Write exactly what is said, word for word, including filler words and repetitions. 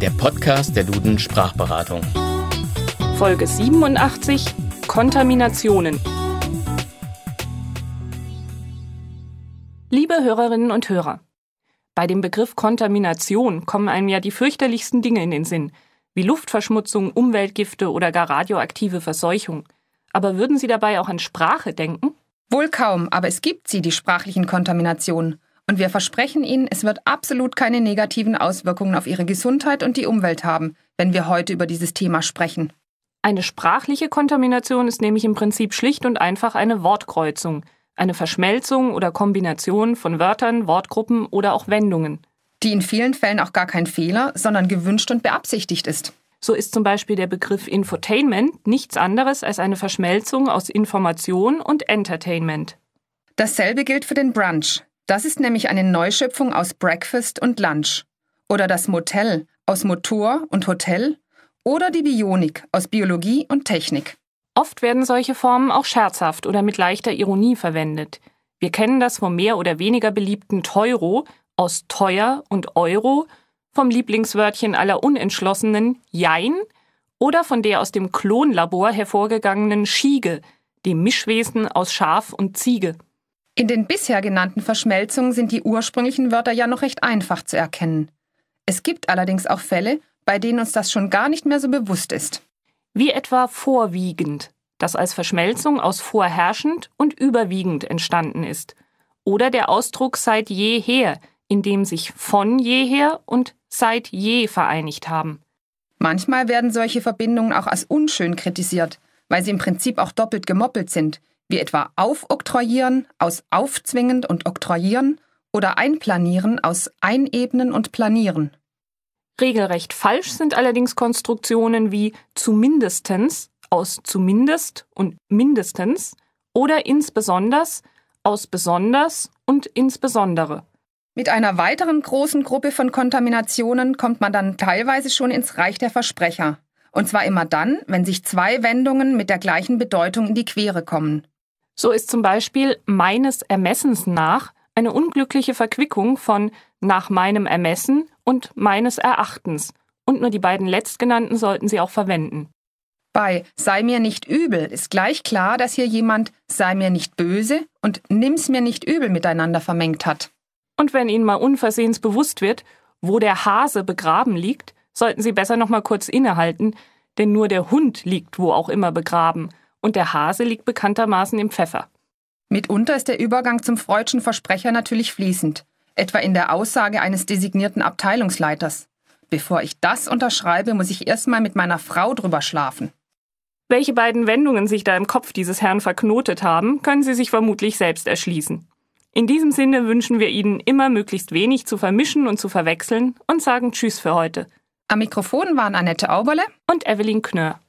der Podcast der Duden Sprachberatung. Folge siebenundachtzig: Kontaminationen. Liebe Hörerinnen und Hörer, bei dem Begriff Kontamination kommen einem ja die fürchterlichsten Dinge in den Sinn, wie Luftverschmutzung, Umweltgifte oder gar radioaktive Verseuchung. Aber würden Sie dabei auch an Sprache denken? Wohl kaum, aber es gibt sie, die sprachlichen Kontaminationen. Und wir versprechen Ihnen, es wird absolut keine negativen Auswirkungen auf Ihre Gesundheit und die Umwelt haben, wenn wir heute über dieses Thema sprechen. Eine sprachliche Kontamination ist nämlich im Prinzip schlicht und einfach eine Wortkreuzung, eine Verschmelzung oder Kombination von Wörtern, Wortgruppen oder auch Wendungen. Die in vielen Fällen auch gar kein Fehler, sondern gewünscht und beabsichtigt ist. So ist zum Beispiel der Begriff Infotainment nichts anderes als eine Verschmelzung aus Information und Entertainment. Dasselbe gilt für den Brunch. Das ist nämlich eine Neuschöpfung aus Breakfast und Lunch. Oder das Motel aus Motor und Hotel. Oder die Bionik aus Biologie und Technik. Oft werden solche Formen auch scherzhaft oder mit leichter Ironie verwendet. Wir kennen das vom mehr oder weniger beliebten Teuro aus teuer und Euro, vom Lieblingswörtchen aller Unentschlossenen Jein oder von der aus dem Klonlabor hervorgegangenen Schiege, dem Mischwesen aus Schaf und Ziege. In den bisher genannten Verschmelzungen sind die ursprünglichen Wörter ja noch recht einfach zu erkennen. Es gibt allerdings auch Fälle, bei denen uns das schon gar nicht mehr so bewusst ist. Wie etwa vorwiegend, das als Verschmelzung aus vorherrschend und überwiegend entstanden ist. Oder der Ausdruck seit jeher, in dem sich von jeher und seit je vereinigt haben. Manchmal werden solche Verbindungen auch als unschön kritisiert, weil sie im Prinzip auch doppelt gemoppelt sind, wie etwa aufoktroyieren aus aufzwingend und oktroyieren oder einplanieren aus einebnen und planieren. Regelrecht falsch sind allerdings Konstruktionen wie zumindestens aus zumindest und mindestens oder insbesonders aus besonders und insbesondere. Mit einer weiteren großen Gruppe von Kontaminationen kommt man dann teilweise schon ins Reich der Versprecher. Und zwar immer dann, wenn sich zwei Wendungen mit der gleichen Bedeutung in die Quere kommen. So ist zum Beispiel meines Ermessens nach eine unglückliche Verquickung von nach meinem Ermessen und meines Erachtens. Und nur die beiden letztgenannten sollten Sie auch verwenden. Bei sei mir nicht übel ist gleich klar, dass hier jemand sei mir nicht böse und nimm's mir nicht übel miteinander vermengt hat. Und wenn Ihnen mal unversehens bewusst wird, wo der Hase begraben liegt, sollten Sie besser noch mal kurz innehalten, denn nur der Hund liegt wo auch immer begraben und der Hase liegt bekanntermaßen im Pfeffer. Mitunter ist der Übergang zum freudschen Versprecher natürlich fließend, etwa in der Aussage eines designierten Abteilungsleiters. Bevor ich das unterschreibe, muss ich erstmal mit meiner Frau drüber schlafen. Welche beiden Wendungen sich da im Kopf dieses Herrn verknotet haben, können Sie sich vermutlich selbst erschließen. In diesem Sinne wünschen wir Ihnen immer möglichst wenig zu vermischen und zu verwechseln und sagen Tschüss für heute. Am Mikrofon waren Annette Auberle und Evelyn Knörr.